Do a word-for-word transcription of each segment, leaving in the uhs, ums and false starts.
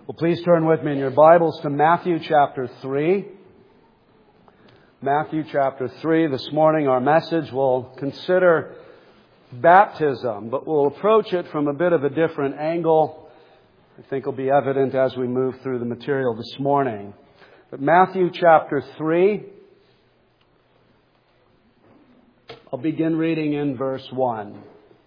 Well, please turn with me in your Bibles to Matthew chapter three. Matthew chapter three. This morning our message will consider baptism, but we'll approach it from a bit of a different angle. I think will be evident as we move through the material this morning. But Matthew chapter three, I'll begin reading in verse one.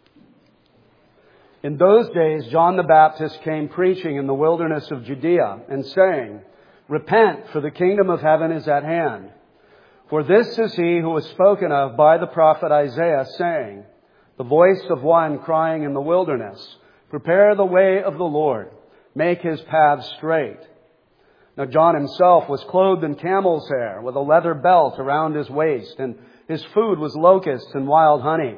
In those days, John the Baptist came preaching in the wilderness of Judea and saying, "Repent, for the kingdom of heaven is at hand. For this is he who was spoken of by the prophet Isaiah, saying, the voice of one crying in the wilderness, prepare the way of the Lord, make his paths straight." Now John himself was clothed in camel's hair, with a leather belt around his waist, and his food was locusts and wild honey.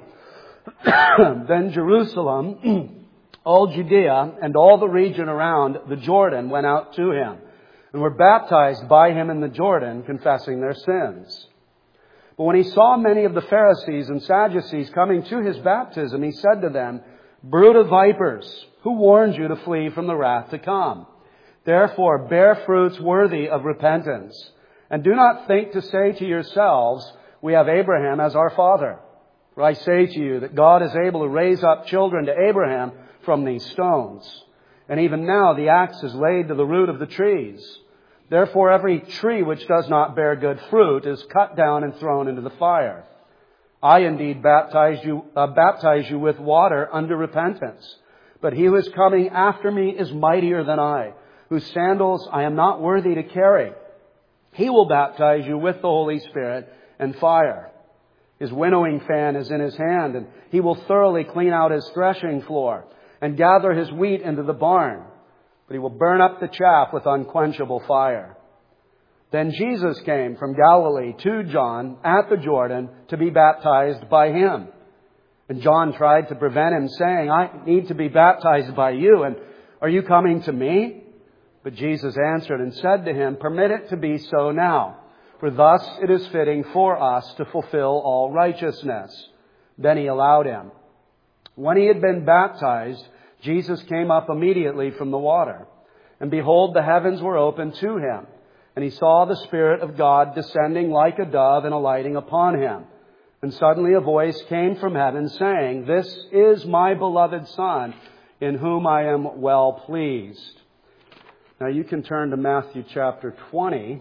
Then Jerusalem, all Judea, and all the region around the Jordan went out to him, and were baptized by him in the Jordan, confessing their sins. But when he saw many of the Pharisees and Sadducees coming to his baptism, he said to them, "Brood of vipers, who warned you to flee from the wrath to come? Therefore bear fruits worthy of repentance, and do not think to say to yourselves, 'We have Abraham as our father.' For I say to you that God is able to raise up children to Abraham from these stones. And even now the axe is laid to the root of the trees. Therefore every tree which does not bear good fruit is cut down and thrown into the fire. I indeed baptize you, uh, baptize you with water unto repentance. But he who is coming after me is mightier than I, whose sandals I am not worthy to carry. He will baptize you with the Holy Spirit and fire. His winnowing fan is in his hand, and he will thoroughly clean out his threshing floor and gather his wheat into the barn. But he will burn up the chaff with unquenchable fire." Then Jesus came from Galilee to John at the Jordan to be baptized by him. And John tried to prevent him, saying, "I need to be baptized by you, and are you coming to me?" But Jesus answered and said to him, "Permit it to be so now. For thus it is fitting for us to fulfill all righteousness." Then he allowed him. When he had been baptized, Jesus came up immediately from the water. And behold, the heavens were opened to him. And he saw the Spirit of God descending like a dove and alighting upon him. And suddenly a voice came from heaven saying, "This is my beloved Son, in whom I am well pleased." Now you can turn to Matthew chapter twenty.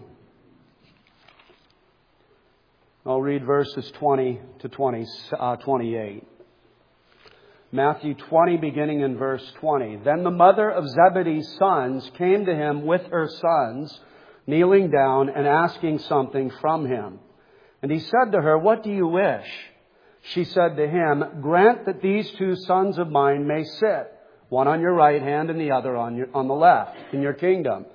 I'll read verses twenty to twenty, uh, twenty-eight. Matthew twenty, beginning in verse twenty. Then the mother of Zebedee's sons came to him with her sons, kneeling down and asking something from him. And he said to her, "What do you wish?" She said to him, "Grant that these two sons of mine may sit, one on your right hand and the other on your, on the left, in your kingdom."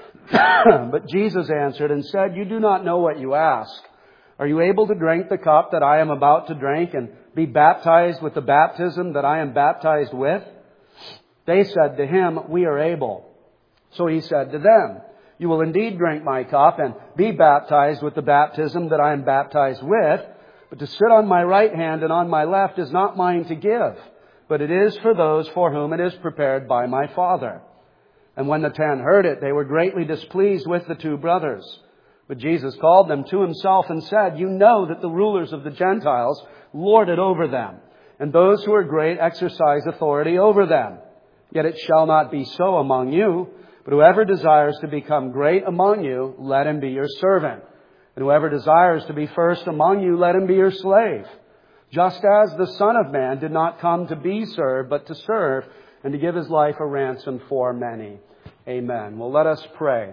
But Jesus answered and said, "You do not know what you ask. Are you able to drink the cup that I am about to drink and be baptized with the baptism that I am baptized with?" They said to him, "We are able." So he said to them, "You will indeed drink my cup and be baptized with the baptism that I am baptized with. But to sit on my right hand and on my left is not mine to give, but it is for those for whom it is prepared by my Father." And when the ten heard it, they were greatly displeased with the two brothers. But Jesus called them to himself and said, "You know that the rulers of the Gentiles lord it over them, and those who are great exercise authority over them. Yet it shall not be so among you. But whoever desires to become great among you, let him be your servant. And whoever desires to be first among you, let him be your slave. Just as the Son of Man did not come to be served, but to serve, and to give his life a ransom for many." Amen. Well, let us pray.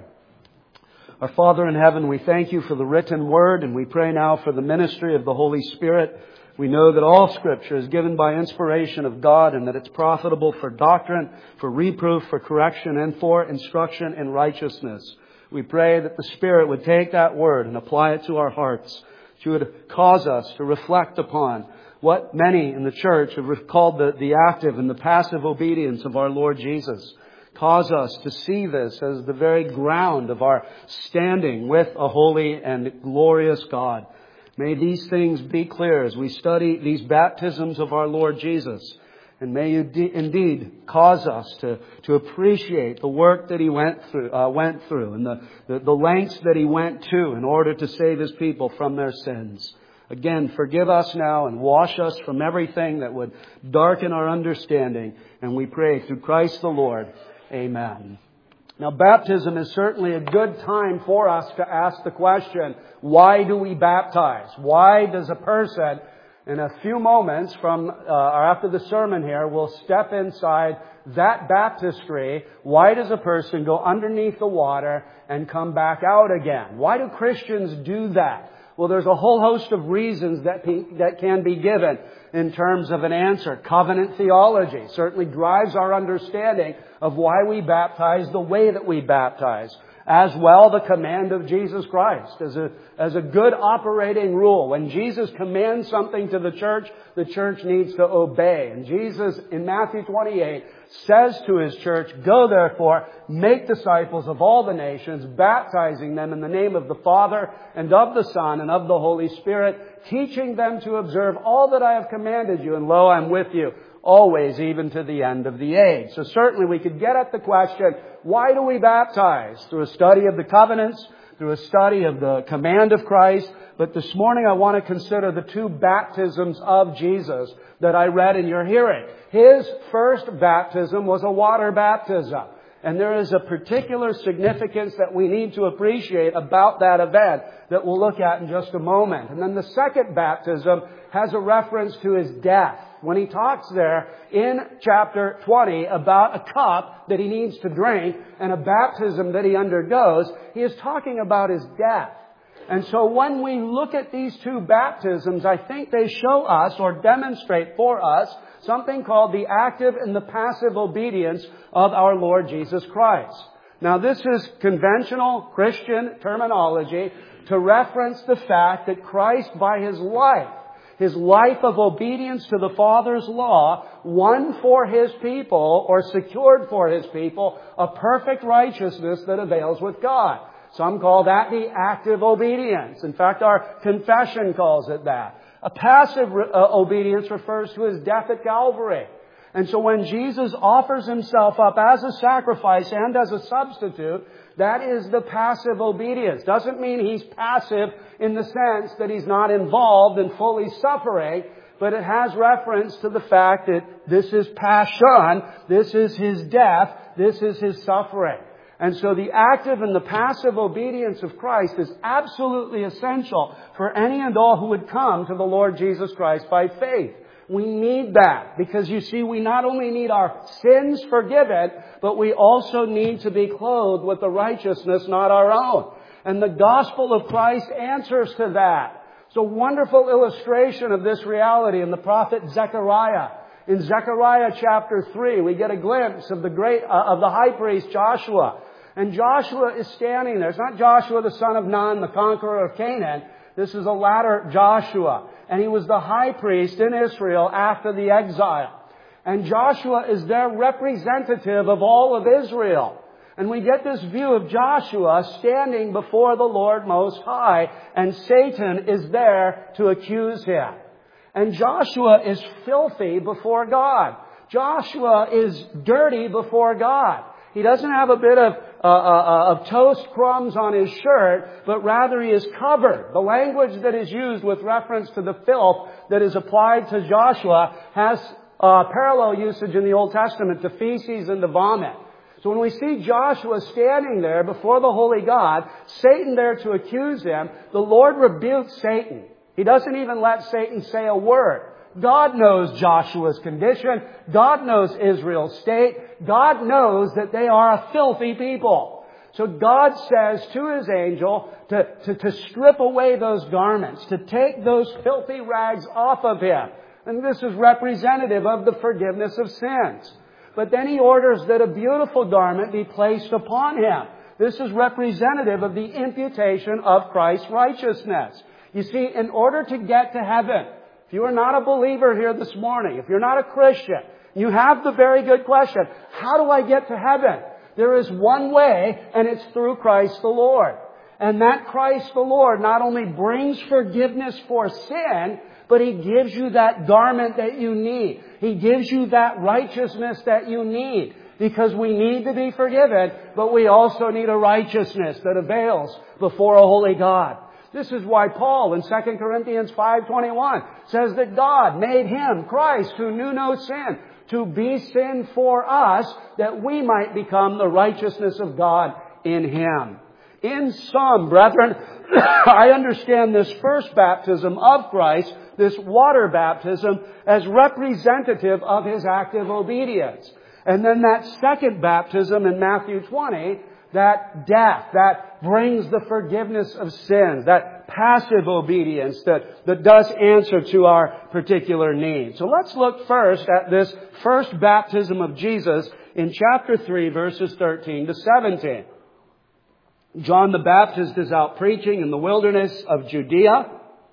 Our Father in heaven, we thank you for the written word, and we pray now for the ministry of the Holy Spirit. We know that all Scripture is given by inspiration of God, and that it's profitable for doctrine, for reproof, for correction, and for instruction in righteousness. We pray that the Spirit would take that word and apply it to our hearts. That you would cause us to reflect upon what many in the church have called the, the active and the passive obedience of our Lord Jesus. Cause us to see this as the very ground of our standing with a holy and glorious God. May these things be clear as we study these baptisms of our Lord Jesus. And may you de- indeed cause us to, to appreciate the work that He went through, uh, went through and the, the, the lengths that He went to in order to save His people from their sins. Again, forgive us now and wash us from everything that would darken our understanding. And we pray through Christ the Lord. Amen. Now, baptism is certainly a good time for us to ask the question, why do we baptize? Why does a person, in a few moments from uh, or after the sermon here, will step inside that baptistry? Why does a person go underneath the water and come back out again? Why do Christians do that? Well, there's a whole host of reasons that be, that can be given in terms of an answer. Covenant theology certainly drives our understanding of why we baptize the way that we baptize. As well, the command of Jesus Christ as a, as a good operating rule. When Jesus commands something to the church, the church needs to obey. And Jesus, in Matthew twenty-eight, says to His church, "Go therefore, make disciples of all the nations, baptizing them in the name of the Father and of the Son and of the Holy Spirit, teaching them to observe all that I have commanded you. And lo, I'm with you always, even to the end of the age." So certainly we could get at the question, why do we baptize? Through a study of the covenants, through a study of the command of Christ. But this morning I want to consider the two baptisms of Jesus that I read in your hearing. His first baptism was a water baptism. And there is a particular significance that we need to appreciate about that event that we'll look at in just a moment. And then the second baptism has a reference to His death. When He talks there in chapter twenty about a cup that He needs to drink and a baptism that He undergoes, He is talking about His death. And so when we look at these two baptisms, I think they show us or demonstrate for us something called the active and the passive obedience of our Lord Jesus Christ. Now, this is conventional Christian terminology to reference the fact that Christ, by His life, His life of obedience to the Father's law, won for His people, or secured for His people, a perfect righteousness that avails with God. Some call that the active obedience. In fact, our confession calls it that. A passive uh, obedience refers to His death at Calvary. And so when Jesus offers Himself up as a sacrifice and as a substitute, that is the passive obedience. Doesn't mean He's passive in the sense that He's not involved in fully suffering, but it has reference to the fact that this is passion, this is His death, this is His suffering. And so the active and the passive obedience of Christ is absolutely essential for any and all who would come to the Lord Jesus Christ by faith. We need that because, you see, we not only need our sins forgiven, but we also need to be clothed with the righteousness not our own. And the gospel of Christ answers to that. It's a wonderful illustration of this reality in the prophet Zechariah. In Zechariah chapter three, we get a glimpse of the great uh, of the high priest Joshua. And Joshua is standing there. It's not Joshua the son of Nun, the conqueror of Canaan. This is a latter Joshua. And he was the high priest in Israel after the exile. And Joshua is their representative of all of Israel. And we get this view of Joshua standing before the Lord Most High. And Satan is there to accuse him. And Joshua is filthy before God. Joshua is dirty before God. He doesn't have a bit of, uh, uh, of toast crumbs on his shirt, but rather he is covered. The language that is used with reference to the filth that is applied to Joshua has uh, parallel usage in the Old Testament to feces and to vomit. So when we see Joshua standing there before the holy God, Satan there to accuse him, the Lord rebukes Satan. He doesn't even let Satan say a word. God knows Joshua's condition. God knows Israel's state. God knows that they are a filthy people. So God says to His angel to, to, to strip away those garments, to take those filthy rags off of him. And this is representative of the forgiveness of sins. But then He orders that a beautiful garment be placed upon him. This is representative of the imputation of Christ's righteousness. You see, in order to get to heaven, if you are not a believer here this morning, if you're not a Christian, you have the very good question, how do I get to heaven? There is one way, and it's through Christ the Lord. And that Christ the Lord not only brings forgiveness for sin, But He gives you that garment that you need. He gives you that righteousness that you need. Because we need to be forgiven, but we also need a righteousness that avails before a holy God. This is why Paul in Second Corinthians five twenty-one says that God made Him, Christ, who knew no sin, to be sin for us, that we might become the righteousness of God in Him. In sum, brethren, I understand this first baptism of Christ, this water baptism, as representative of His active obedience. And then that second baptism in Matthew twenty, that death, that brings the forgiveness of sins, that passive obedience that, that does answer to our particular needs. So let's look first at this first baptism of Jesus in chapter three, verses thirteen to seventeen. John the Baptist is out preaching in the wilderness of Judea,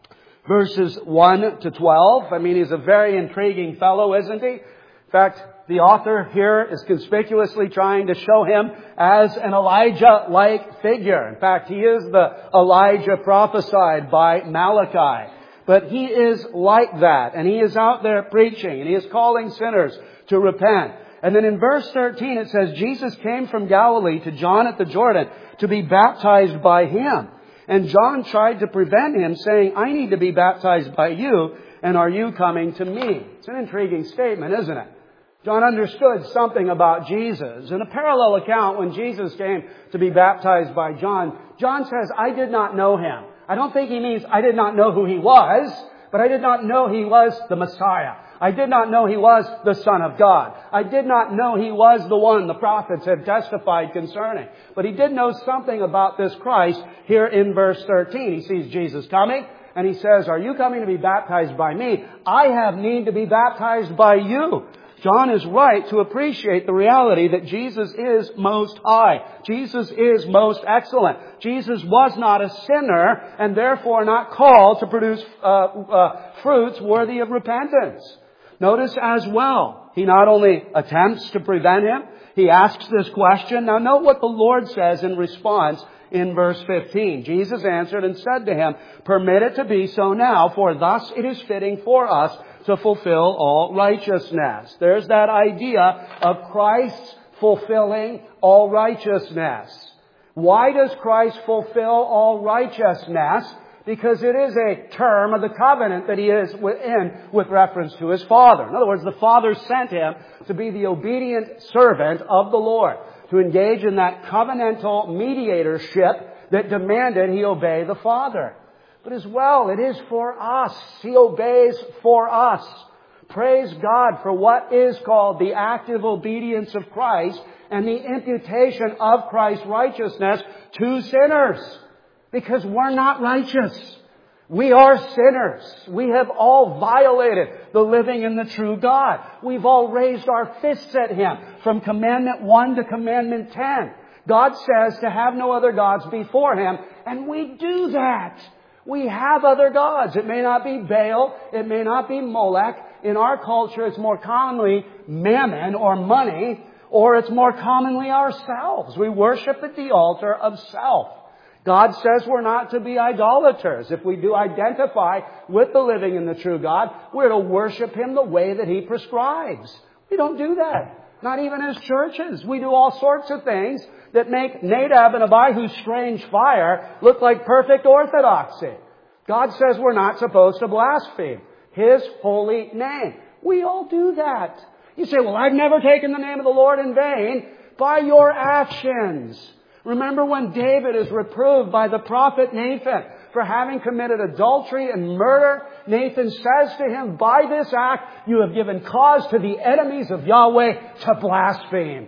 verses one to twelve. I mean, he's a very intriguing fellow, isn't he? In fact, the author here is conspicuously trying to show him as an Elijah-like figure. In fact, he is the Elijah prophesied by Malachi. But he is like that, and he is out there preaching, and he is calling sinners to repent. And then in verse thirteen it says, Jesus came from Galilee to John at the Jordan to be baptized by him. And John tried to prevent him, saying, I need to be baptized by you, and are you coming to me? It's an intriguing statement, isn't it? John understood something about Jesus. In a parallel account, when Jesus came to be baptized by John, John says, I did not know him. I don't think he means I did not know who he was, but I did not know he was the Messiah. I did not know he was the Son of God. I did not know he was the one the prophets had testified concerning. But he did know something about this Christ here in verse thirteen. He sees Jesus coming, and he says, are you coming to be baptized by me? I have need to be baptized by you. John is right to appreciate the reality that Jesus is most high. Jesus is most excellent. Jesus was not a sinner and therefore not called to produce uh, uh, fruits worthy of repentance. Notice as well, he not only attempts to prevent him, he asks this question. Now note what the Lord says in response in verse fifteen. Jesus answered and said to him, permit it to be so now, for thus it is fitting for us to fulfill all righteousness. There's that idea of Christ fulfilling all righteousness. Why does Christ fulfill all righteousness? Because it is a term of the covenant that He is in with reference to His Father. In other words, the Father sent Him to be the obedient servant of the Lord, to engage in that covenantal mediatorship that demanded He obey the Father. But as well, it is for us. He obeys for us. Praise God for what is called the active obedience of Christ and the imputation of Christ's righteousness to sinners. Because we're not righteous. We are sinners. We have all violated the living and the true God. We've all raised our fists at Him from Commandment one to Commandment ten. God says to have no other gods before Him, and we do that. We have other gods. It may not be Baal. It may not be Molech. In our culture, it's more commonly mammon or money, or it's more commonly ourselves. We worship at the altar of self. God says we're not to be idolaters. If we do identify with the living and the true God, we're to worship Him the way that He prescribes. We don't do that. Not even as churches. We do all sorts of things that make Nadab and Abihu's strange fire look like perfect orthodoxy. God says we're not supposed to blaspheme His holy name. We all do that. You say, well, I've never taken the name of the Lord in vain. By your actions. Remember when David is reproved by the prophet Nathan for having committed adultery and murder? Nathan says to him, by this act you have given cause to the enemies of Yahweh to blaspheme.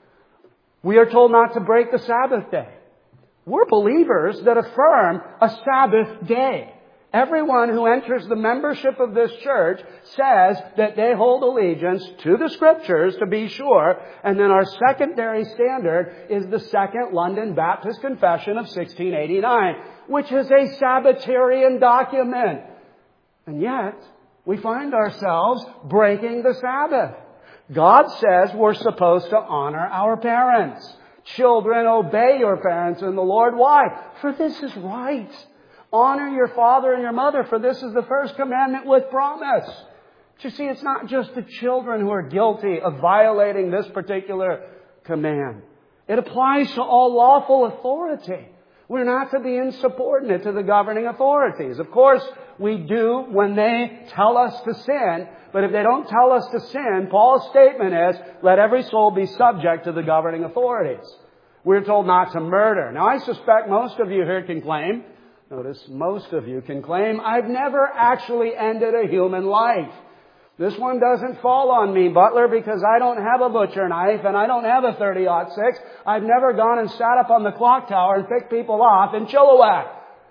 We are told not to break the Sabbath day. We're believers that affirm a Sabbath day. Everyone who enters the membership of this church says that they hold allegiance to the Scriptures, to be sure. And then our secondary standard is the Second London Baptist Confession of sixteen eighty-nine, which is a Sabbatarian document. And yet, we find ourselves breaking the Sabbath. God says we're supposed to honor our parents. Children, obey your parents in the Lord. Why? For this is right. Honor your father and your mother, for this is the first commandment with promise. But you see, it's not just the children who are guilty of violating this particular command. It applies to all lawful authority. We're not to be insubordinate to the governing authorities. Of course, we do when they tell us to sin. But if they don't tell us to sin, Paul's statement is, let every soul be subject to the governing authorities. We're told not to murder. Now, I suspect most of you here can claim, notice most of you can claim, I've never actually ended a human life. This one doesn't fall on me, Butler, because I don't have a butcher knife and I don't have a thirty aught six. I've never gone and sat up on the clock tower and picked people off in Chilliwack.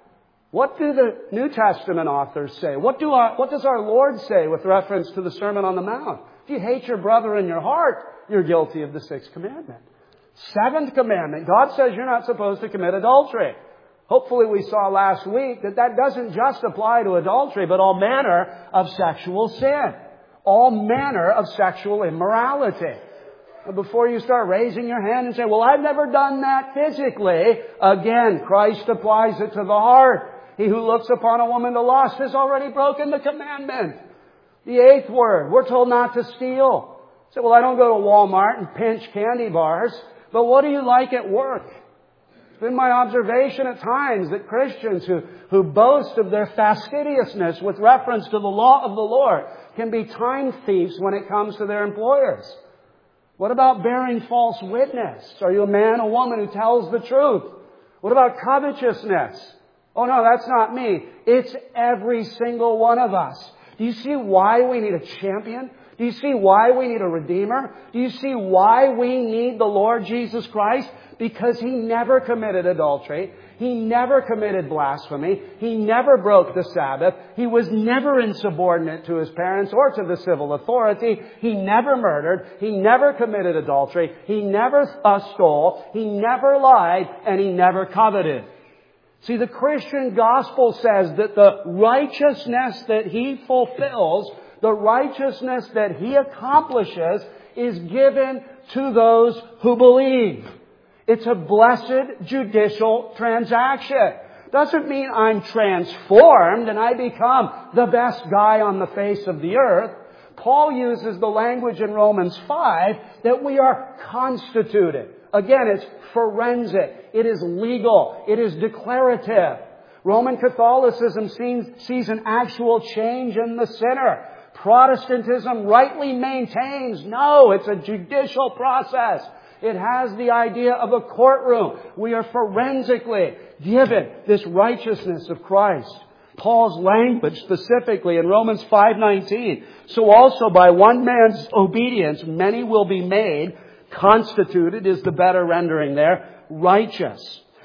What do the New Testament authors say? What do our, what does our Lord say with reference to the Sermon on the Mount? If you hate your brother in your heart, you're guilty of the sixth commandment. Seventh commandment, God says you're not supposed to commit adultery. Hopefully we saw last week that that doesn't just apply to adultery, but all manner of sexual sin. All manner of sexual immorality. Before you start raising your hand and say, well, I've never done that physically, again, Christ applies it to the heart. He who looks upon a woman to lust has already broken the commandment. The eighth word, we're told not to steal. Say, well, I don't go to Walmart and pinch candy bars, but what do you like at work? It's been my observation at times that Christians who, who boast of their fastidiousness with reference to the law of the Lord can be time thieves when it comes to their employers. What about bearing false witness? Are you a man or woman who tells the truth? What about covetousness? Oh no, that's not me. It's every single one of us. Do you see why we need a champion? Do you see why we need a Redeemer? Do you see why we need the Lord Jesus Christ? Because He never committed adultery. He never committed blasphemy. He never broke the Sabbath. He was never insubordinate to His parents or to the civil authority. He never murdered. He never committed adultery. He never uh, stole. He never lied. And He never coveted. See, the Christian gospel says that the righteousness that He fulfills, the righteousness that He accomplishes, is given to those who believe. It's a blessed judicial transaction. Doesn't mean I'm transformed and I become the best guy on the face of the earth. Paul uses the language in Romans five that we are constituted. Again, it's forensic. It is legal. It is declarative. Roman Catholicism sees an actual change in the sinner. Protestantism rightly maintains, no, it's a judicial process. It has the idea of a courtroom. We are forensically given this righteousness of Christ. Paul's language specifically in Romans five nineteen. So also by one man's obedience, many will be made, constituted is the better rendering there, righteous.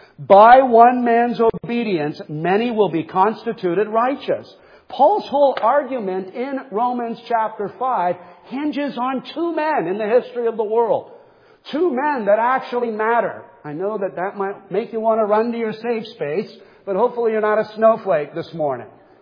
By one man's obedience, many will be constituted righteous. Paul's whole argument in Romans chapter five hinges on two men in the history of the world. Two men that actually matter. I know that that might make you want to run to your safe space, but hopefully you're not a snowflake this morning.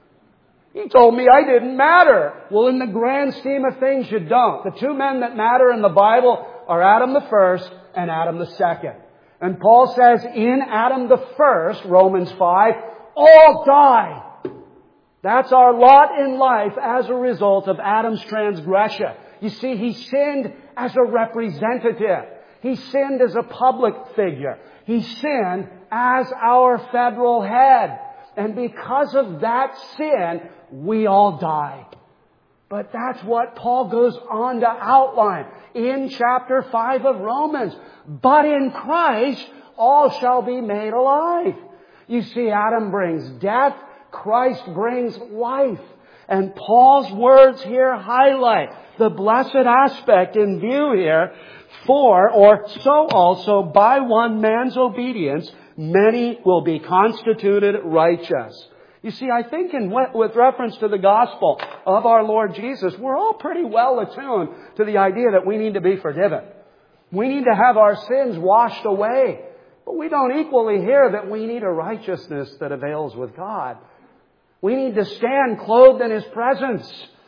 He told me I didn't matter. Well, in the grand scheme of things, you don't. The two men that matter in the Bible are Adam the first and Adam the second. And Paul says in Adam the first, Romans five, all die. That's our lot in life as a result of Adam's transgression. You see, he sinned as a representative. He sinned as a public figure. He sinned as our federal head. And because of that sin, we all die. But that's what Paul goes on to outline in chapter five of Romans. But in Christ, all shall be made alive. You see, Adam brings death. Christ brings life. And Paul's words here highlight the blessed aspect in view here. For, or so also, by one man's obedience, many will be constituted righteous. You see, I think in, with reference to the gospel of our Lord Jesus, we're all pretty well attuned to the idea that we need to be forgiven. We need to have our sins washed away. But we don't equally hear that we need a righteousness that avails with God. We need to stand clothed in His presence.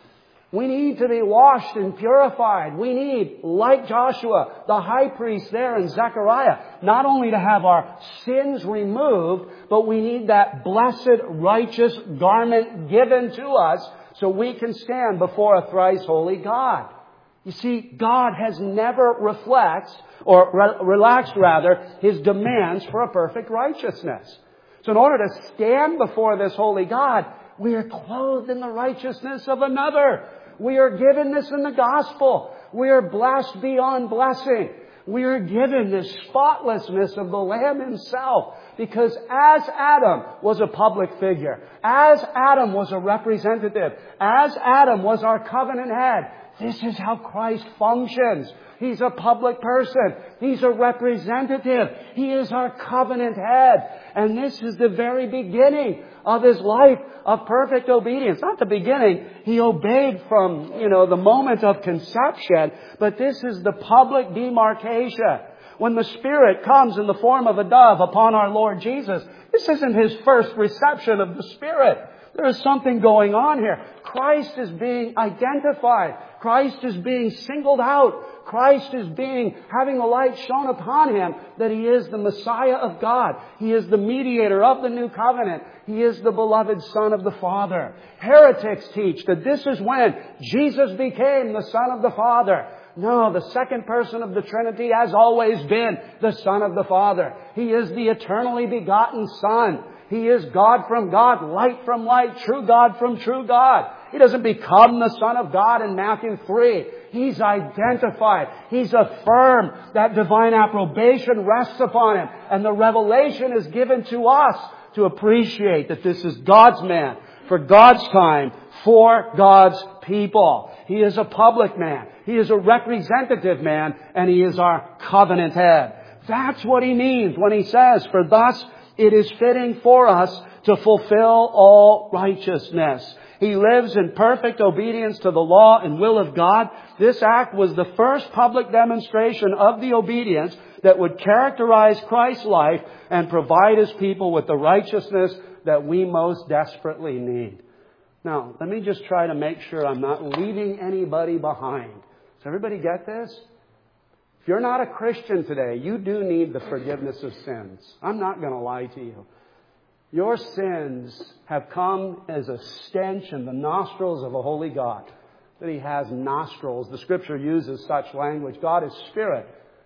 We need to be washed and purified. We need, like Joshua, the high priest there in Zechariah, not only to have our sins removed, but we need that blessed, righteous garment given to us so we can stand before a thrice holy God. You see, God has never reflects, or re- relaxed rather, His demands for a perfect righteousness. So in order to stand before this holy God, we are clothed in the righteousness of another. We are given this in the gospel. We are blessed beyond blessing. We are given this spotlessness of the Lamb Himself. Because as Adam was a public figure, as Adam was a representative, as Adam was our covenant head, this is how Christ functions. He's a public person. He's a representative. He is our covenant head. And this is the very beginning of His life of perfect obedience. Not the beginning. He obeyed from, you know, the moment of conception. But this is the public demarcation. When the Spirit comes in the form of a dove upon our Lord Jesus, this isn't His first reception of the Spirit. There is something going on here. Christ is being identified. Christ is being singled out. Christ is being, having the light shone upon Him that He is the Messiah of God. He is the mediator of the new covenant. He is the beloved Son of the Father. Heretics teach that this is when Jesus became the Son of the Father. No, the second person of the Trinity has always been the Son of the Father. He is the eternally begotten Son. He is God from God, light from light, true God from true God. He doesn't become the Son of God in Matthew three. He's identified. He's affirmed. That divine approbation rests upon Him. And the revelation is given to us to appreciate that this is God's man, for God's time, for God's people. He is a public man. He is a representative man. And He is our covenant head. That's what He means when He says, for thus it is fitting for us to fulfill all righteousness. He lives in perfect obedience to the law and will of God. This act was the first public demonstration of the obedience that would characterize Christ's life and provide His people with the righteousness that we most desperately need. Now, let me just try to make sure I'm not leaving anybody behind. Does everybody get this? If you're not a Christian today, you do need the forgiveness of sins. I'm not going to lie to you. Your sins have come as a stench in the nostrils of a holy God. That He has nostrils. The Scripture uses such language. God is Spirit.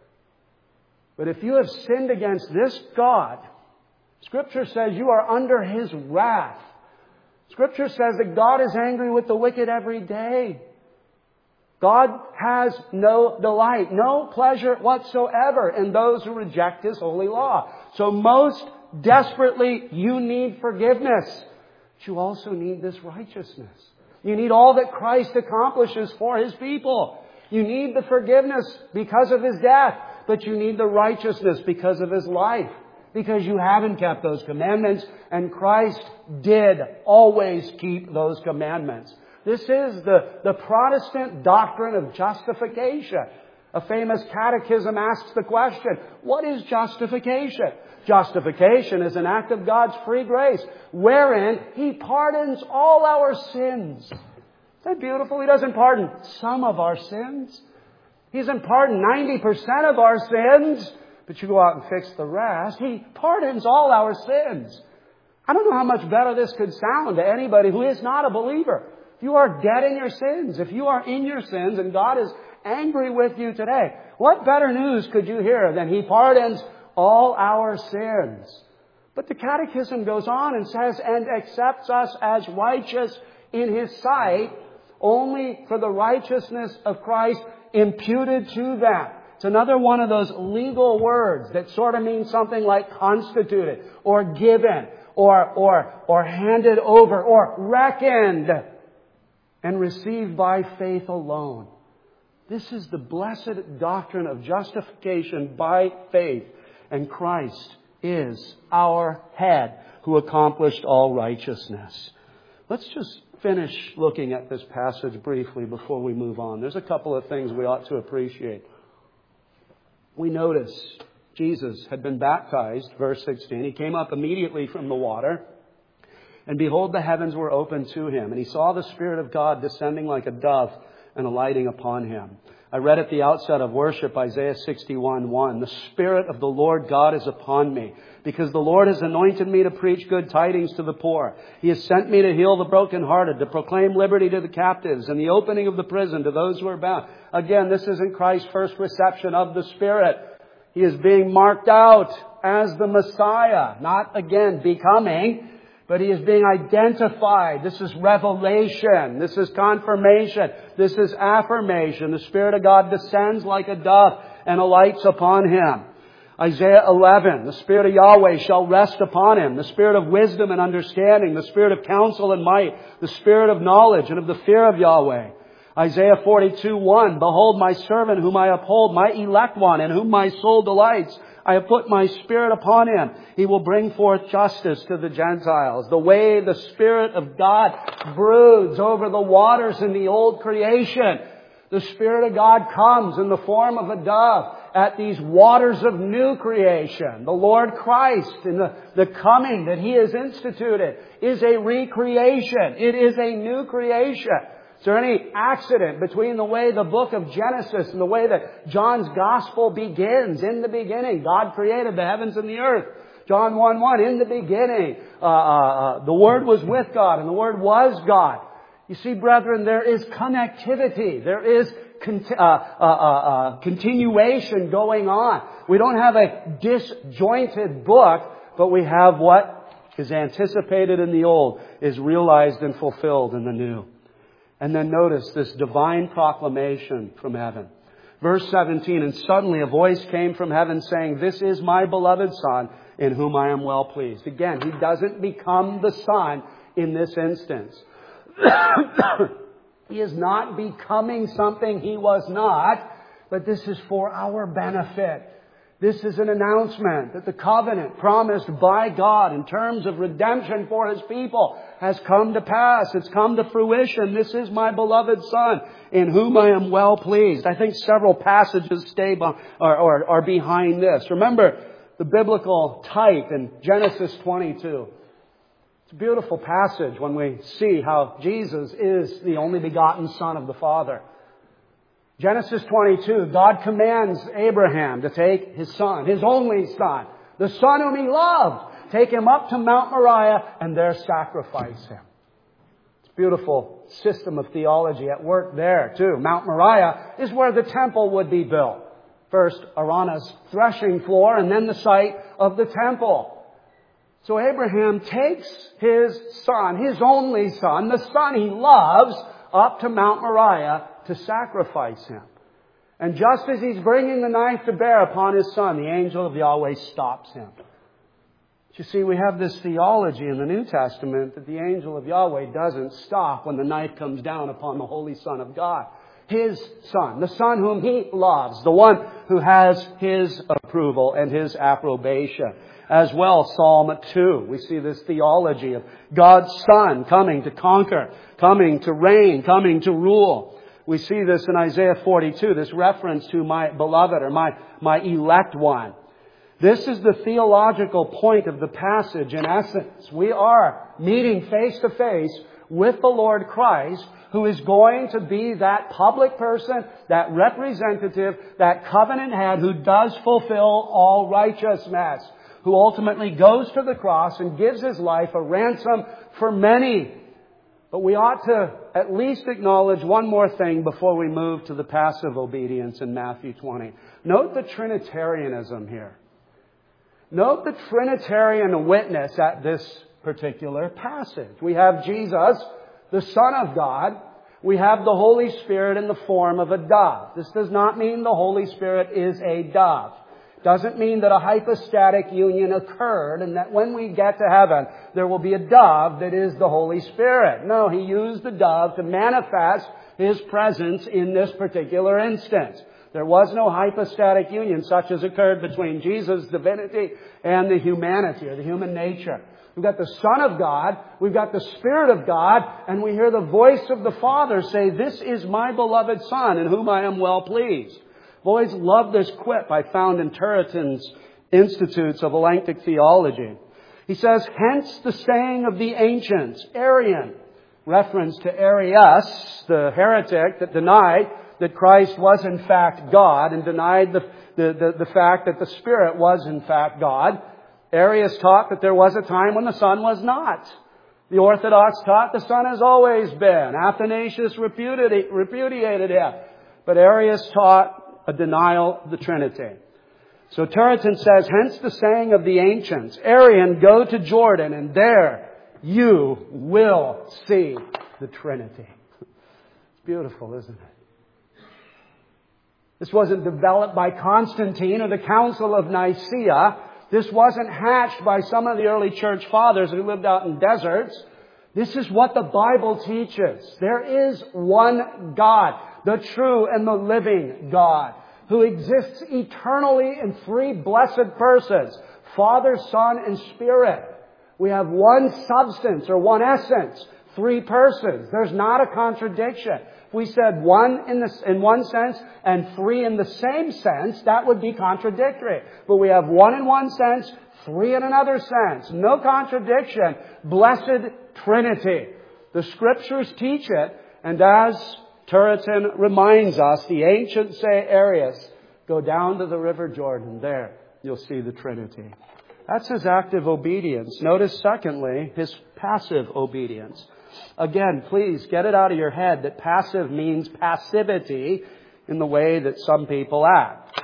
But if you have sinned against this God, Scripture says you are under His wrath. Scripture says that God is angry with the wicked every day. God has no delight, no pleasure whatsoever in those who reject His holy law. So most desperately, you need forgiveness. But you also need this righteousness. You need all that Christ accomplishes for His people. You need the forgiveness because of His death. But you need the righteousness because of His life. Because you haven't kept those commandments. And Christ did always keep those commandments. This is the, the Protestant doctrine of justification. A famous catechism asks the question, what is justification? Justification is an act of God's free grace, wherein He pardons all our sins. Isn't that beautiful? He doesn't pardon some of our sins. He doesn't pardon ninety percent of our sins, but you go out and fix the rest. He pardons all our sins. I don't know how much better this could sound to anybody who is not a believer. If you are dead in your sins, if you are in your sins and God is angry with you today, what better news could you hear than He pardons all our sins? But the Catechism goes on and says, and accepts us as righteous in His sight only for the righteousness of Christ imputed to them. It's another one of those legal words that sort of means something like constituted or given or, or, or handed over or reckoned and received by faith alone. This is the blessed doctrine of justification by faith. And Christ is our head who accomplished all righteousness. Let's just finish looking at this passage briefly before we move on. There's a couple of things we ought to appreciate. We notice Jesus had been baptized, verse sixteen. He came up immediately from the water. And behold, the heavens were opened to him. And he saw the Spirit of God descending like a dove and alighting upon him. I read at the outset of worship Isaiah sixty-one one. The Spirit of the Lord God is upon me, because the Lord has anointed me to preach good tidings to the poor. He has sent me to heal the brokenhearted, to proclaim liberty to the captives, and the opening of the prison to those who are bound. Again, this isn't Christ's first reception of the Spirit. He is being marked out as the Messiah, not again becoming, but he is being identified. This is revelation. This is confirmation. This is affirmation. The Spirit of God descends like a dove and alights upon him. Isaiah eleven, the Spirit of Yahweh shall rest upon him. The Spirit of wisdom and understanding. The Spirit of counsel and might. The Spirit of knowledge and of the fear of Yahweh. Isaiah forty-two one, behold my servant whom I uphold, my elect one in whom my soul delights. I have put my Spirit upon him. He will bring forth justice to the Gentiles. The way the Spirit of God broods over the waters in the old creation, the Spirit of God comes in the form of a dove at these waters of new creation. The Lord Christ, in the, the coming that He has instituted, is a recreation. It is a new creation. Is there any accident between the way the book of Genesis and the way that John's Gospel begins? In the beginning, God created the heavens and the earth. John one one, in the beginning, uh, uh, the Word was with God and the Word was God. You see, brethren, there is connectivity. There is con- uh, uh, uh, continuation going on. We don't have a disjointed book, but we have what is anticipated in the old is realized and fulfilled in the new. And then notice this divine proclamation from heaven. Verse seventeen, and suddenly a voice came from heaven saying, this is my beloved Son, in whom I am well pleased. Again, He doesn't become the Son in this instance. He is not becoming something He was not, but this is for our benefit. This is an announcement that the covenant promised by God in terms of redemption for His people has come to pass. It's come to fruition. This is my beloved Son, in whom I am well pleased. I think several passages stay by, or, or, are behind this. Remember the biblical type in Genesis twenty-two. It's a beautiful passage when we see how Jesus is the only begotten Son of the Father. Genesis twenty-two, God commands Abraham to take his son, his only son, the son whom he loved, take him up to Mount Moriah and there sacrifice him. It's a beautiful system of theology at work there too. Mount Moriah is where the temple would be built. First, Araunah's threshing floor and then the site of the temple. So Abraham takes his son, his only son, the son he loves, up to Mount Moriah to sacrifice him. And just as he's bringing the knife to bear upon his son, the angel of Yahweh stops him. You see, we have this theology in the New Testament that the angel of Yahweh doesn't stop when the knife comes down upon the Holy Son of God. His Son, the Son whom He loves, the one who has His approval and His approbation. As well, Psalm two, we see this theology of God's Son coming to conquer, coming to reign, coming to rule. We see this in Isaiah forty-two, this reference to my beloved or my, my elect one. This is the theological point of the passage. In essence, we are meeting face to face with the Lord Christ, who is going to be that public person, that representative, that covenant head who does fulfill all righteousness, who ultimately goes to the cross and gives His life a ransom for many. But we ought to at least acknowledge one more thing before we move to the passive obedience in Matthew twenty. Note the Trinitarianism here. Note the Trinitarian witness at this particular passage. We have Jesus, the Son of God. We have the Holy Spirit in the form of a dove. This does not mean the Holy Spirit is a dove. Doesn't mean that a hypostatic union occurred and that when we get to heaven, there will be a dove that is the Holy Spirit. No, He used the dove to manifest His presence in this particular instance. There was no hypostatic union such as occurred between Jesus' divinity and the humanity or the human nature. We've got the Son of God, we've got the Spirit of God, and we hear the voice of the Father say, this is my beloved Son in whom I am well pleased. I've always loved this quip I found in Turretin's Institutes of Elenctic Theology. He says, hence the saying of the ancients, Arian, reference to Arius, the heretic that denied that Christ was in fact God and denied the, the, the, the fact that the Spirit was in fact God. Arius taught that there was a time when the Son was not. The Orthodox taught the Son has always been. Athanasius repudiated, repudiated him. But Arius taught a denial of the Trinity. So Turretin says, hence the saying of the ancients, Arian, go to Jordan and there you will see the Trinity. It's beautiful, isn't it? This wasn't developed by Constantine or the Council of Nicaea. This wasn't hatched by some of the early church fathers who lived out in deserts. This is what the Bible teaches. There is one God, the true and the living God, who exists eternally in three blessed persons, Father, Son, and Spirit. We have one substance or one essence, three persons. There's not a contradiction. If we said one in, the, in one sense and three in the same sense, that would be contradictory. But we have one in one sense, three in another sense. No contradiction. Blessed Trinity. The Scriptures teach it, and as Turretin reminds us, the ancients say, Arius, go down to the River Jordan. There, you'll see the Trinity. That's his active obedience. Notice, secondly, his passive obedience. Again, please get it out of your head that passive means passivity in the way that some people act.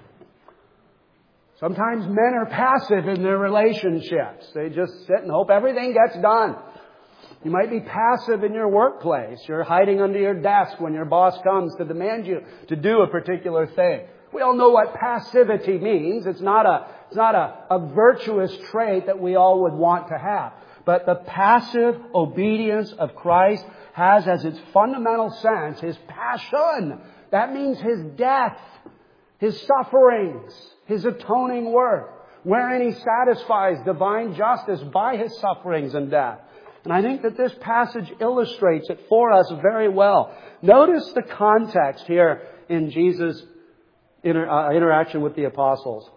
Sometimes men are passive in their relationships. They just sit and hope everything gets done. You might be passive in your workplace. You're hiding under your desk when your boss comes to demand you to do a particular thing. We all know what passivity means. It's not a, it's not a, a virtuous trait that we all would want to have. But the passive obedience of Christ has as its fundamental sense His passion. That means His death, His sufferings, His atoning work, wherein He satisfies divine justice by His sufferings and death. And I think that this passage illustrates it for us very well. Notice the context here in Jesus' inter, uh, interaction with the apostles.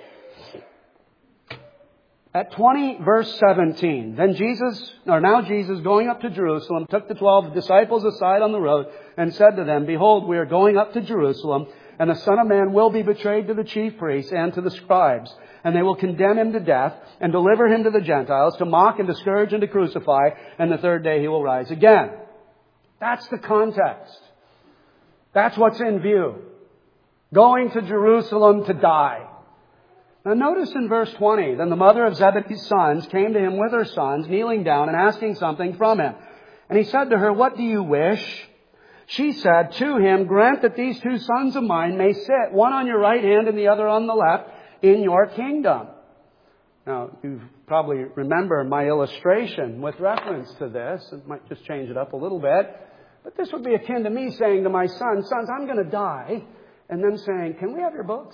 At twenty, verse seventeen, then Jesus, or now Jesus, going up to Jerusalem, took the twelve disciples aside on the road and said to them, behold, we are going up to Jerusalem, and the Son of Man will be betrayed to the chief priests and to the scribes, and they will condemn Him to death and deliver Him to the Gentiles to mock and to scourge and to crucify, and the third day He will rise again. That's the context. That's what's in view. Going to Jerusalem to die. Now notice in verse twenty, then the mother of Zebedee's sons came to Him with her sons, kneeling down and asking something from Him. And He said to her, what do you wish? She said to Him, grant that these two sons of mine may sit, one on your right hand and the other on the left, in your kingdom. Now, you probably remember my illustration with reference to this. It might just change it up a little bit. But this would be akin to me saying to my sons, sons, I'm going to die. And them saying, can we have your books?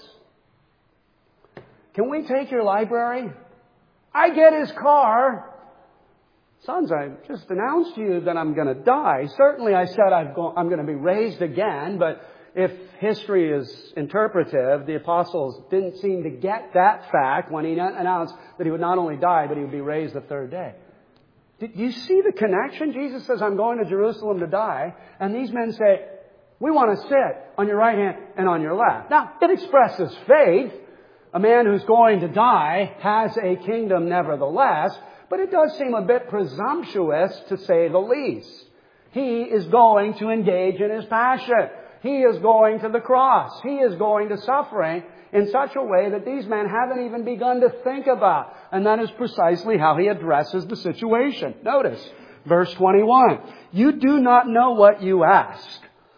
Can we take your library? I get his car. Sons, I just announced to you that I'm going to die. Certainly I said I've go- I'm going to be raised again, but if history is interpretive, the apostles didn't seem to get that fact when He announced that He would not only die, but He would be raised the third day. Do you see the connection? Jesus says, I'm going to Jerusalem to die. And these men say, we want to sit on your right hand and on your left. Now, it expresses faith. A man who's going to die has a kingdom nevertheless, but it does seem a bit presumptuous to say the least. He is going to engage in His passion. He is going to the cross. He is going to suffering in such a way that these men haven't even begun to think about. And that is precisely how He addresses the situation. Notice, verse twenty-one. You do not know what you ask.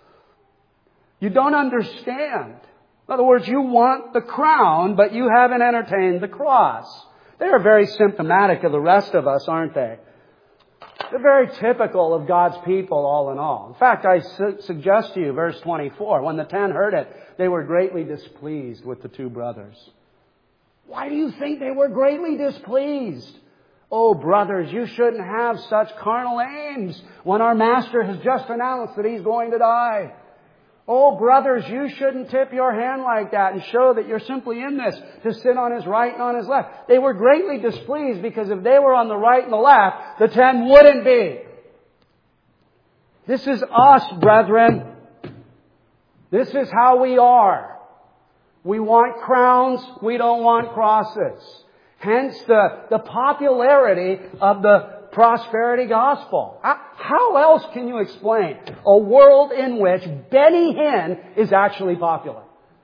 You don't understand. In other words, you want the crown, but you haven't entertained the cross. They are very symptomatic of the rest of us, aren't they? They're very typical of God's people all in all. In fact, I su- suggest to you, verse twenty-four, when the ten heard it, they were greatly displeased with the two brothers. Why do you think they were greatly displeased? Oh, brothers, you shouldn't have such carnal aims when our Master has just announced that He's going to die. Oh, brothers, you shouldn't tip your hand like that and show that you're simply in this to sit on his right and on his left. They were greatly displeased because if they were on the right and the left, the ten wouldn't be. This is us, brethren. This is how we are. We want crowns. We don't want crosses. Hence the, the popularity of the prosperity gospel. How else can you explain a world in which Benny Hinn is actually popular?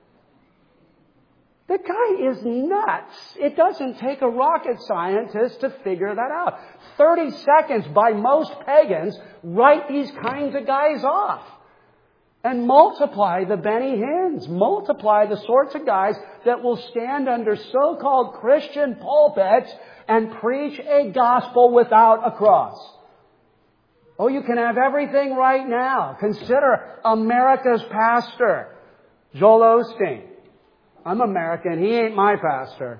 The guy is nuts. It doesn't take a rocket scientist to figure that out. thirty seconds by most pagans write these kinds of guys off. And multiply the Benny Hinns. Multiply the sorts of guys that will stand under so-called Christian pulpits and preach a gospel without a cross. Oh, you can have everything right now. Consider America's pastor, Joel Osteen. I'm American. He ain't my pastor.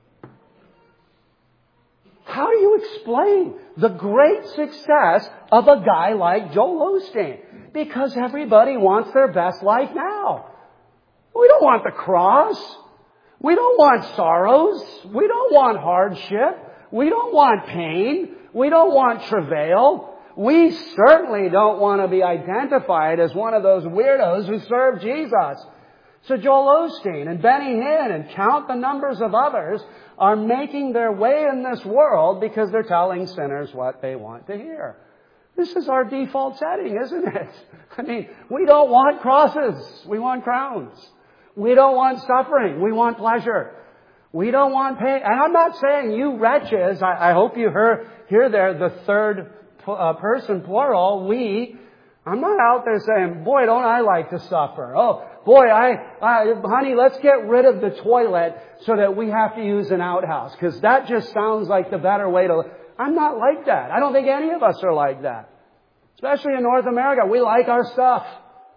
How do you explain the great success of a guy like Joel Osteen? Because everybody wants their best life now. We don't want the cross. We don't want sorrows. We don't want hardship. We don't want pain. We don't want travail. We certainly don't want to be identified as one of those weirdos who serve Jesus. So Joel Osteen and Benny Hinn and count the numbers of others are making their way in this world because they're telling sinners what they want to hear. This is our default setting, isn't it? I mean, we don't want crosses. We want crowns. We don't want suffering. We want pleasure. We don't want pain. And I'm not saying you wretches, I, I hope you hear, hear there the third uh, person plural, we. I'm not out there saying, boy, don't I like to suffer. Oh, boy, I, I, honey, let's get rid of the toilet so that we have to use an outhouse. Because that just sounds like the better way to... I'm not like that. I don't think any of us are like that. Especially in North America. We like our stuff.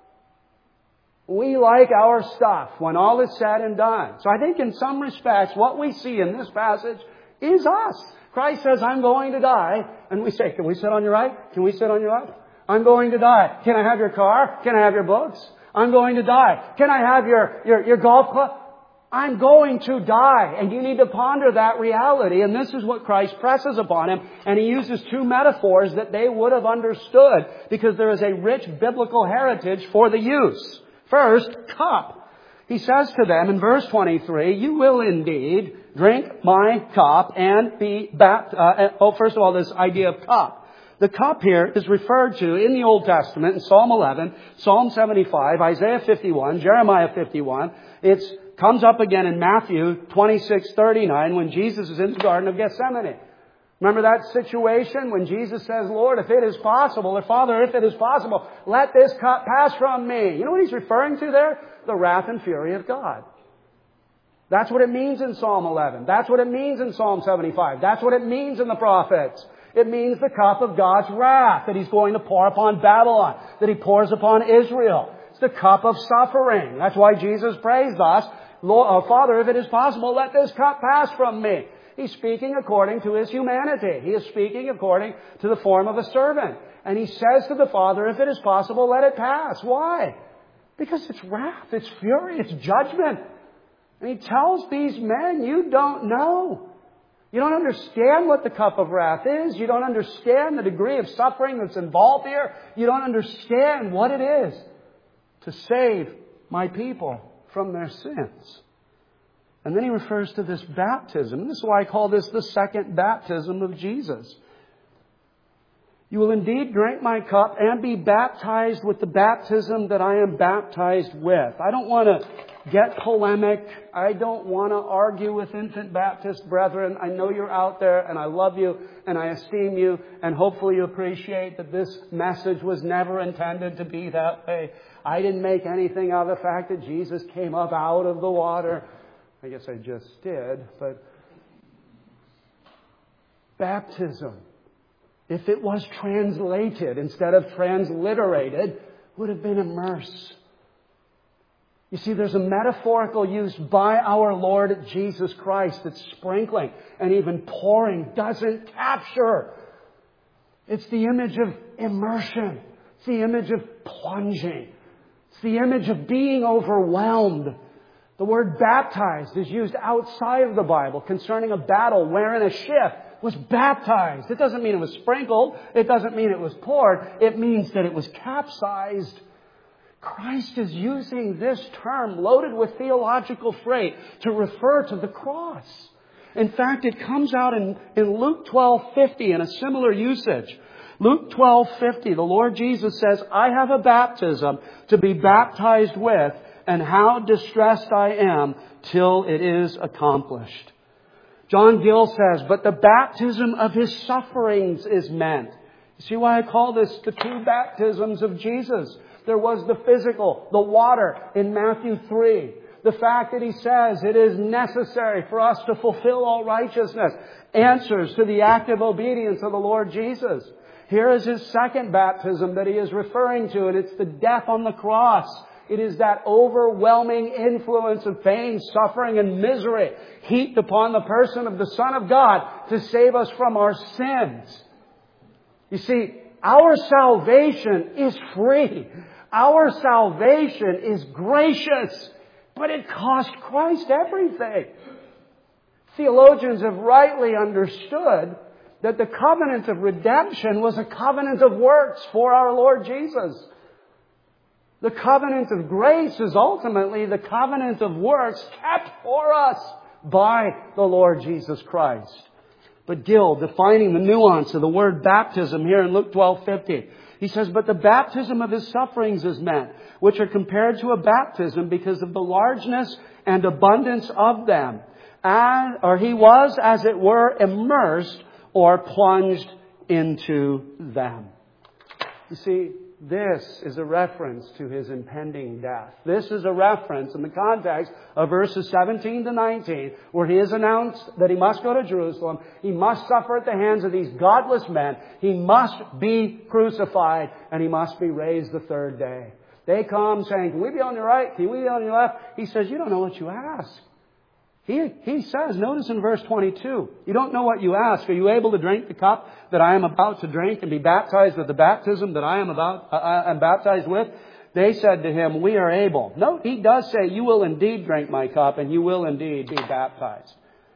We like our stuff when all is said and done. So I think in some respects, what we see in this passage is us. Christ says, I'm going to die. And we say, can we sit on your right? Can we sit on your left? I'm going to die. Can I have your car? Can I have your books? I'm going to die. Can I have your, your, your golf club? I'm going to die. And you need to ponder that reality. And this is what Christ presses upon him. And he uses two metaphors that they would have understood because there is a rich biblical heritage for the use. First, cup. He says to them in verse twenty-three, you will indeed drink my cup and be baptized. Uh, oh, first of all, this idea of cup. The cup here is referred to in the Old Testament in Psalm eleven, Psalm seventy-five, Isaiah fifty-one, Jeremiah fifty-one. It comes up again in Matthew twenty-six thirty-nine when Jesus is in the Garden of Gethsemane. Remember that situation when Jesus says, Lord, if it is possible, or Father, if it is possible, let this cup pass from me. You know what he's referring to there? The wrath and fury of God. That's what it means in Psalm eleven. That's what it means in Psalm seventy-five. That's what it means in the prophets. It means the cup of God's wrath that He's going to pour upon Babylon, that He pours upon Israel. It's the cup of suffering. That's why Jesus prays thus, Lord, uh, Father, if it is possible, let this cup pass from me. He's speaking according to His humanity. He is speaking according to the form of a servant. And He says to the Father, if it is possible, let it pass. Why? Because it's wrath, it's fury, it's judgment. And He tells these men, you don't know. You don't understand what the cup of wrath is. You don't understand the degree of suffering that's involved here. You don't understand what it is to save my people from their sins. And then He refers to this baptism. This is why I call this the second baptism of Jesus. You will indeed drink my cup and be baptized with the baptism that I am baptized with. I don't want to get polemic. I don't want to argue with infant Baptist brethren. I know you're out there and I love you and I esteem you and hopefully you appreciate that this message was never intended to be that way. I didn't make anything out of the fact that Jesus came up out of the water. I guess I just did, but baptism, if it was translated instead of transliterated, would have been immerse. You see, there's a metaphorical use by our Lord Jesus Christ that sprinkling and even pouring doesn't capture. It's the image of immersion. It's the image of plunging. It's the image of being overwhelmed. The word baptized is used outside of the Bible concerning a battle wherein a ship was baptized. It doesn't mean it was sprinkled. It doesn't mean it was poured. It means that it was capsized. Christ is using this term loaded with theological freight to refer to the cross. In fact, it comes out in, in Luke twelve fifty in a similar usage. Luke twelve fifty, the Lord Jesus says, I have a baptism to be baptized with, and how distressed I am till it is accomplished. John Gill says, but the baptism of His sufferings is meant. You see why I call this the two baptisms of Jesus? There was the physical, the water in Matthew three. The fact that He says it is necessary for us to fulfill all righteousness answers to the active obedience of the Lord Jesus. Here is His second baptism that He is referring to, and it's the death on the cross. It is that overwhelming influence of pain, suffering, and misery heaped upon the person of the Son of God to save us from our sins. You see, our salvation is free. Our salvation is gracious. But it cost Christ everything. Theologians have rightly understood that the covenant of redemption was a covenant of works for our Lord Jesus. The covenant of grace is ultimately the covenant of works kept for us by the Lord Jesus Christ. But Gill, defining the nuance of the word baptism here in Luke twelve fifty, he says, but the baptism of His sufferings is meant, which are compared to a baptism because of the largeness and abundance of them. And, or He was, as it were, immersed or plunged into them. You see, this is a reference to His impending death. This is a reference in the context of verses seventeen to nineteen, where He has announced that He must go to Jerusalem. He must suffer at the hands of these godless men. He must be crucified, and He must be raised the third day. They come saying, can we be on your right? Can we be on your left? He says, you don't know what you ask. He, he says, notice in verse twenty-two, you don't know what you ask. Are you able to drink the cup that I am about to drink and be baptized with the baptism that I am about, uh, I am baptized with? They said to Him, we are able. No, He does say, you will indeed drink my cup and you will indeed be baptized.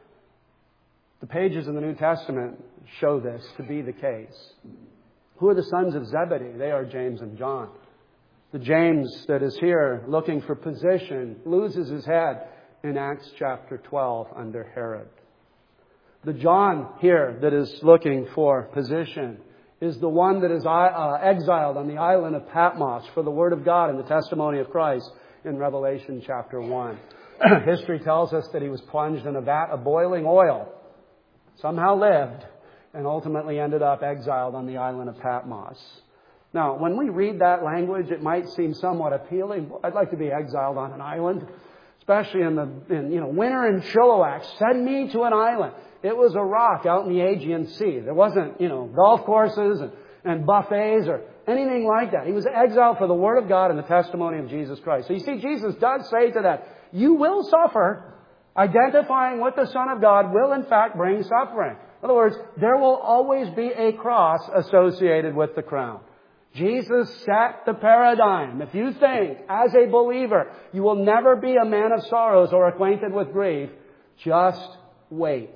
The pages of the New Testament show this to be the case. Who are the sons of Zebedee? They are James and John. The James that is here looking for position loses his head in Acts chapter twelve under Herod. The John here that is looking for position is the one that is uh, exiled on the island of Patmos for the Word of God and the testimony of Christ in Revelation chapter one. History tells us that he was plunged in a vat of boiling oil, somehow lived, and ultimately ended up exiled on the island of Patmos. Now, when we read that language, it might seem somewhat appealing. I'd like to be exiled on an island. Especially in the in, you know winter in Chilliwack. Send me to an island. It was a rock out in the Aegean Sea. There wasn't you know golf courses and, and buffets or anything like that. He was exiled for the Word of God and the testimony of Jesus Christ. So you see, Jesus does say to that, you will suffer. Identifying with the Son of God will in fact bring suffering. In other words, there will always be a cross associated with the crown. Jesus set the paradigm. If you think, as a believer, you will never be a man of sorrows or acquainted with grief, just wait.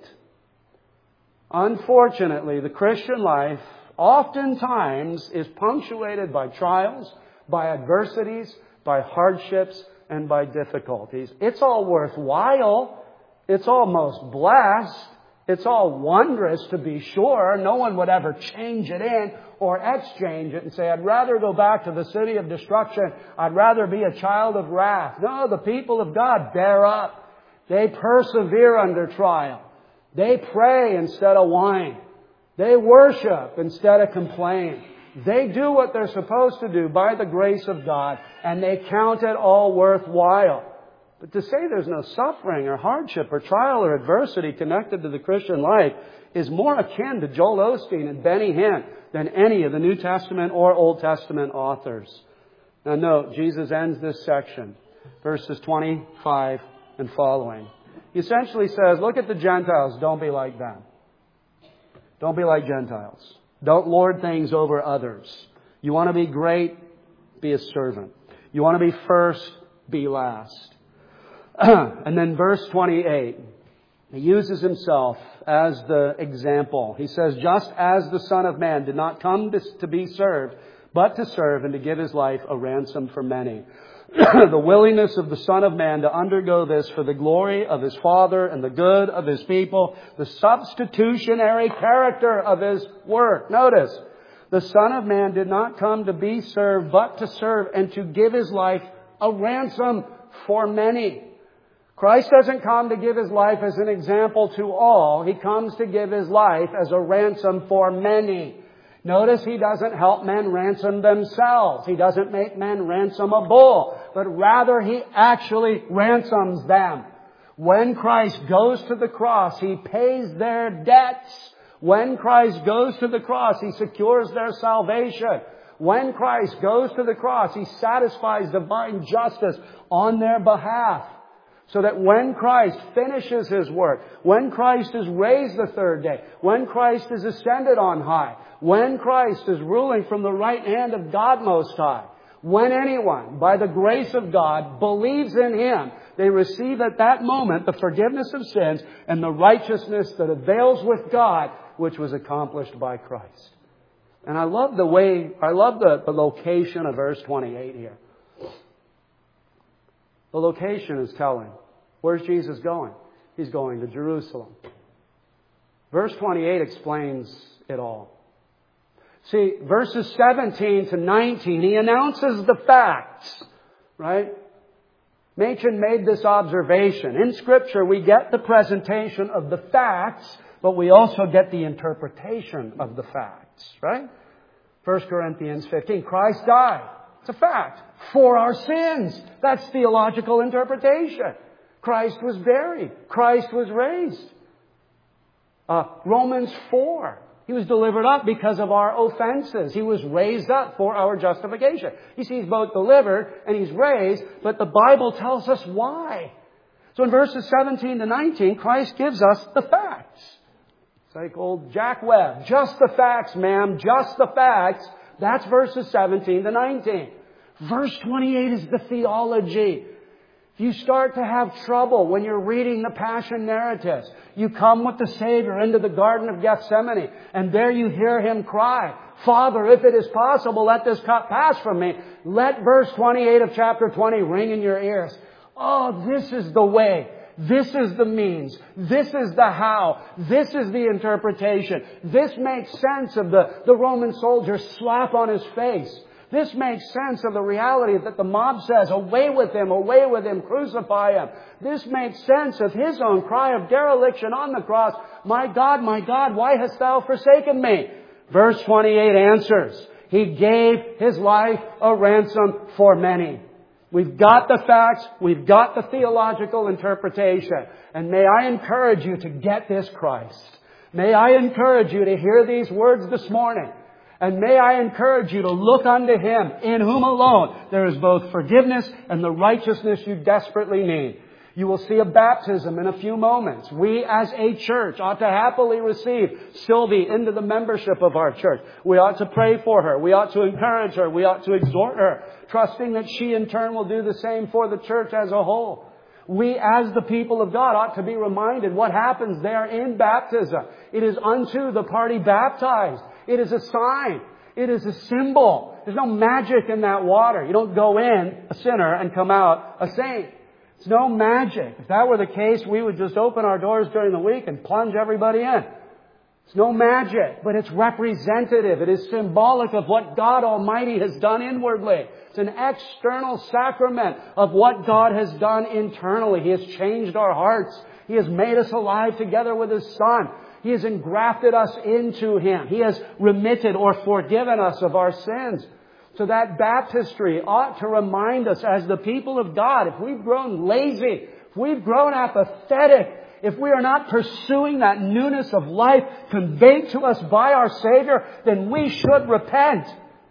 Unfortunately, the Christian life oftentimes is punctuated by trials, by adversities, by hardships, and by difficulties. It's all worthwhile. It's all most blessed. It's all wondrous to be sure. No one would ever change it in or exchange it and say, I'd rather go back to the city of destruction. I'd rather be a child of wrath. No, the people of God bear up. They persevere under trial. They pray instead of whine. They worship instead of complain. They do what they're supposed to do by the grace of God, and they count it all worthwhile. But to say there's no suffering or hardship or trial or adversity connected to the Christian life is more akin to Joel Osteen and Benny Hinn than any of the New Testament or Old Testament authors. Now note, Jesus ends this section, verses twenty-five and following. He essentially says, look at the Gentiles, don't be like them. Don't be like Gentiles. Don't lord things over others. You want to be great? Be a servant. You want to be first, be last. And then verse twenty-eight. He uses himself as the example. He says, just as the Son of Man did not come to be served, but to serve and to give His life a ransom for many. The willingness of the Son of Man to undergo this for the glory of His Father and the good of His people. The substitutionary character of His work. Notice, the Son of Man did not come to be served, but to serve and to give His life a ransom for many. Christ doesn't come to give His life as an example to all. He comes to give His life as a ransom for many. Notice He doesn't help men ransom themselves. He doesn't make men ransom a bull. But rather He actually ransoms them. When Christ goes to the cross, He pays their debts. When Christ goes to the cross, He secures their salvation. When Christ goes to the cross, He satisfies divine justice on their behalf. So that when Christ finishes His work, when Christ is raised the third day, when Christ is ascended on high, when Christ is ruling from the right hand of God Most High, when anyone, by the grace of God, believes in Him, they receive at that moment the forgiveness of sins and the righteousness that avails with God, which was accomplished by Christ. And I love the way, I love the, the location of verse twenty-eight here. The location is telling. Where's Jesus going? He's going to Jerusalem. Verse twenty-eight explains it all. See, verses seventeen to nineteen, He announces the facts, right? Machen made this observation. In Scripture, we get the presentation of the facts, but we also get the interpretation of the facts, right? First Corinthians fifteen, Christ died. It's a fact. For our sins. That's theological interpretation. Christ was buried. Christ was raised. Uh, Romans four. He was delivered up because of our offenses. He was raised up for our justification. You see, He's both delivered and He's raised, but the Bible tells us why. So in verses seventeen to nineteen, Christ gives us the facts. It's like old Jack Webb. Just the facts, ma'am. Just the facts. That's verses seventeen to nineteen. Verse twenty-eight is the theology. If you start to have trouble when you're reading the Passion narratives, you come with the Savior into the Garden of Gethsemane, and there you hear Him cry, Father, if it is possible, let this cup pass from me. Let verse twenty-eight of chapter twenty ring in your ears. Oh, this is the way. This is the means. This is the how. This is the interpretation. This makes sense of the, the Roman soldier's slap on his face. This makes sense of the reality that the mob says, away with Him, away with Him, crucify Him. This makes sense of His own cry of dereliction on the cross. My God, my God, why hast Thou forsaken me? Verse twenty-eight answers. He gave His life a ransom for many. We've got the facts. We've got the theological interpretation. And may I encourage you to get this Christ. May I encourage you to hear these words this morning. And may I encourage you to look unto Him, in whom alone there is both forgiveness and the righteousness you desperately need. You will see a baptism in a few moments. We as a church ought to happily receive Sylvie into the membership of our church. We ought to pray for her. We ought to encourage her. We ought to exhort her, trusting that she in turn will do the same for the church as a whole. We as the people of God ought to be reminded what happens there in baptism. It is unto the party baptized. It is a sign. It is a symbol. There's no magic in that water. You don't go in a sinner and come out a saint. It's no magic. If that were the case, we would just open our doors during the week and plunge everybody in. It's no magic, but it's representative. It is symbolic of what God Almighty has done inwardly. It's an external sacrament of what God has done internally. He has changed our hearts. He has made us alive together with His Son. He has engrafted us into Him. He has remitted or forgiven us of our sins. So that baptistry ought to remind us as the people of God, if we've grown lazy, if we've grown apathetic, if we are not pursuing that newness of life conveyed to us by our Savior, then we should repent.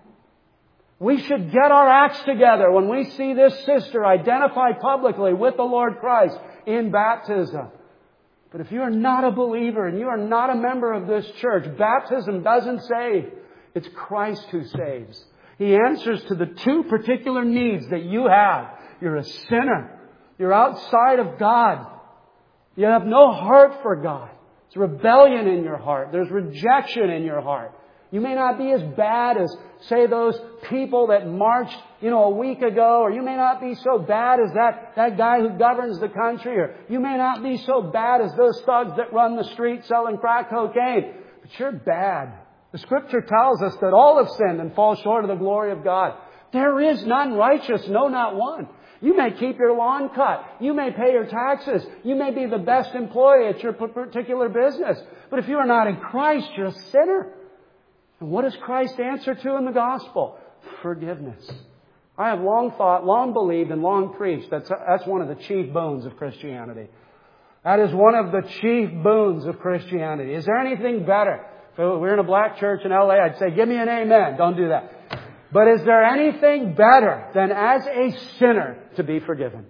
We should get our acts together when we see this sister identified publicly with the Lord Christ in baptism. But if you are not a believer and you are not a member of this church, baptism doesn't save. It's Christ who saves. He answers to the two particular needs that you have. You're a sinner. You're outside of God. You have no heart for God. There's rebellion in your heart. There's rejection in your heart. You may not be as bad as, say, those people that marched, you know, a week ago. Or you may not be so bad as that, that guy who governs the country. Or you may not be so bad as those thugs that run the streets selling crack cocaine. But you're bad. The Scripture tells us that all have sinned and fall short of the glory of God. There is none righteous, no, not one. You may keep your lawn cut. You may pay your taxes. You may be the best employee at your particular business. But if you are not in Christ, you're a sinner. And what does Christ answer to in the gospel? Forgiveness. I have long thought, long believed, and long preached that's, that's one of the chief boons of Christianity. That is one of the chief boons of Christianity. Is there anything better? If we're in a black church in L A, I'd say, give me an amen. Don't do that. But is there anything better than as a sinner to be forgiven?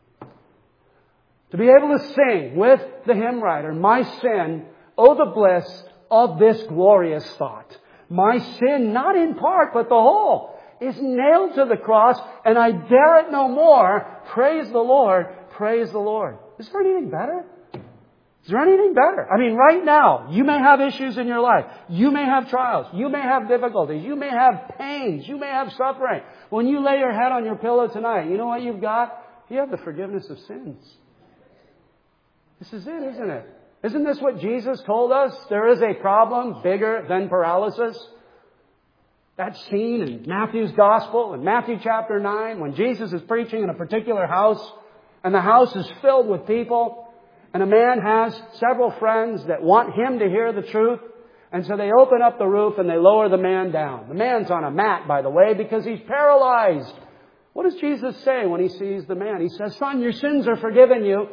To be able to sing with the hymn writer, my sin, oh the bliss of this glorious thought. My sin, not in part, but the whole, is nailed to the cross, and I dare it no more. Praise the Lord, praise the Lord. Is there anything better? Is there anything better? I mean, right now, you may have issues in your life. You may have trials. You may have difficulties. You may have pains. You may have suffering. When you lay your head on your pillow tonight, you know what you've got? You have the forgiveness of sins. This is it, isn't it? Isn't this what Jesus told us? There is a problem bigger than paralysis. That's seen in Matthew's Gospel, in Matthew chapter nine, when Jesus is preaching in a particular house, and the house is filled with people. And a man has several friends that want him to hear the truth. And so they open up the roof and they lower the man down. The man's on a mat, by the way, because he's paralyzed. What does Jesus say when he sees the man? He says, son, your sins are forgiven you.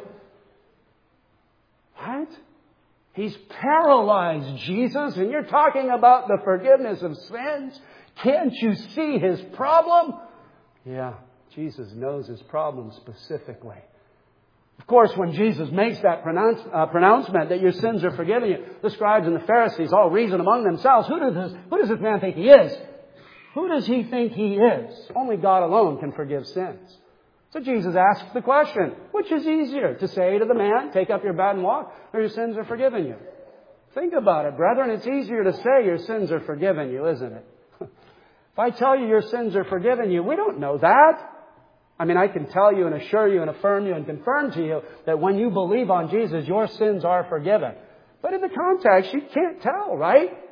What? He's paralyzed, Jesus, and you're talking about the forgiveness of sins? Can't you see his problem? Yeah, Jesus knows his problem specifically. Of course, when Jesus makes that pronounce, uh, pronouncement that your sins are forgiven you, the scribes and the Pharisees all reason among themselves, who does this, who does this man think he is? Who does he think he is? Only God alone can forgive sins. So Jesus asks the question, which is easier, to say to the man, take up your bed and walk, or your sins are forgiven you? Think about it, brethren. It's easier to say your sins are forgiven you, isn't it? If I tell you your sins are forgiven you, we don't know that. I mean, I can tell you and assure you and affirm you and confirm to you that when you believe on Jesus, your sins are forgiven. But in the context, you can't tell, right? In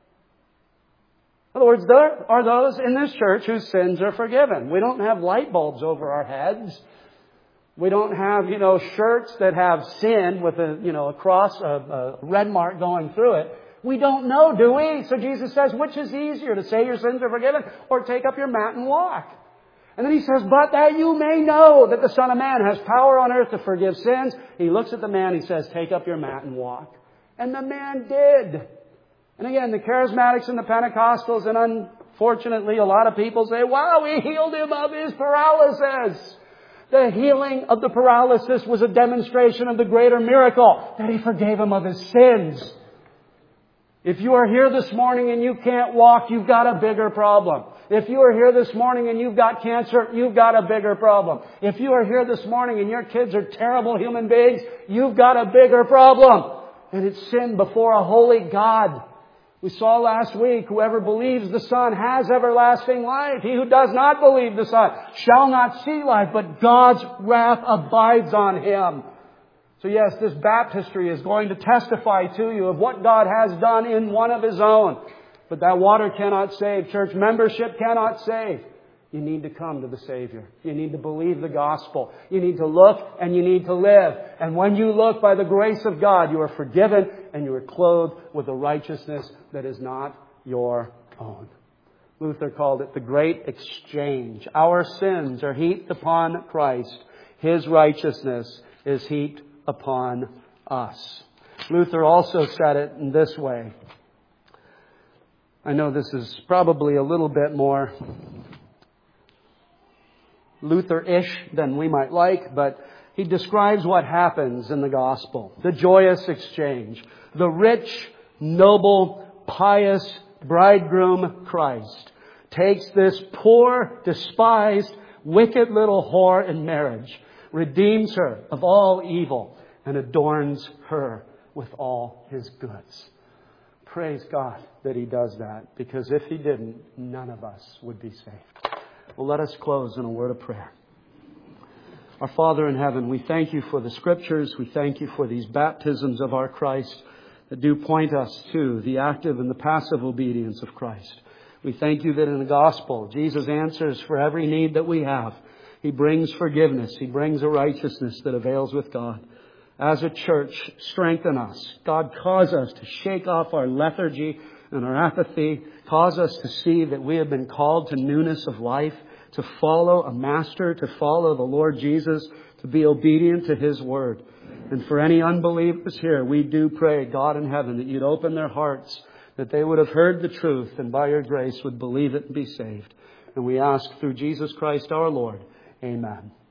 other words, there are those in this church whose sins are forgiven. We don't have light bulbs over our heads. We don't have, you know, shirts that have sin with a, you know, a cross, a, a red mark going through it. We don't know, do we? So Jesus says, which is easier, to say your sins are forgiven or take up your mat and walk? And then he says, but that you may know that the Son of Man has power on earth to forgive sins. He looks at the man, he says, take up your mat and walk. And the man did. And again, the charismatics and the Pentecostals, and unfortunately a lot of people say, wow, he healed him of his paralysis. The healing of the paralysis was a demonstration of the greater miracle, that he forgave him of his sins. If you are here this morning and you can't walk, you've got a bigger problem. If you are here this morning and you've got cancer, you've got a bigger problem. If you are here this morning and your kids are terrible human beings, you've got a bigger problem. And it's sin before a holy God. We saw last week, whoever believes the Son has everlasting life. He who does not believe the Son shall not see life, but God's wrath abides on him. So yes, this baptistry is going to testify to you of what God has done in one of His own. But that water cannot save. Church membership cannot save. You need to come to the Savior. You need to believe the gospel. You need to look and you need to live. And when you look by the grace of God, you are forgiven and you are clothed with a righteousness that is not your own. Luther called it the great exchange. Our sins are heaped upon Christ. His righteousness is heaped upon us. Luther also said it in this way. I know this is probably a little bit more Luther-ish than we might like, but he describes what happens in the gospel. The joyous exchange. The rich, noble, pious bridegroom Christ takes this poor, despised, wicked little whore in marriage, redeems her of all evil, and adorns her with all His goods. Praise God that He does that, because if He didn't, none of us would be saved. Well, let us close in a word of prayer. Our Father in heaven, we thank You for the Scriptures. We thank You for these baptisms of our Christ that do point us to the active and the passive obedience of Christ. We thank You that in the gospel, Jesus answers for every need that we have. He brings forgiveness. He brings a righteousness that avails with God. As a church, strengthen us. God, cause us to shake off our lethargy and our apathy. Cause us to see that we have been called to newness of life, to follow a master, to follow the Lord Jesus, to be obedient to His word. And for any unbelievers here, we do pray, God in heaven, that You'd open their hearts, that they would have heard the truth and by Your grace would believe it and be saved. And we ask through Jesus Christ our Lord. Amen.